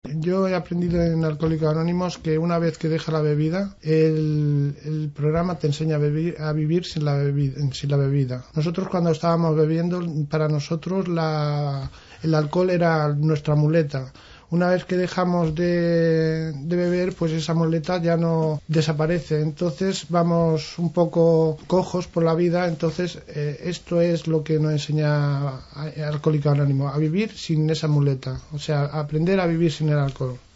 Yo he aprendido en Alcohólicos Anónimos que una vez que deja la bebida, el programa te enseña a vivir sin la bebida. Nosotros cuando estábamos bebiendo, para nosotros el alcohol era nuestra muleta. Una vez que dejamos de beber, pues esa muleta ya no desaparece. Entonces vamos un poco cojos por la vida. Entonces esto es lo que nos enseña Alcohólicos Anónimos, a vivir sin esa muleta. O sea, a aprender a vivir sin el alcohol.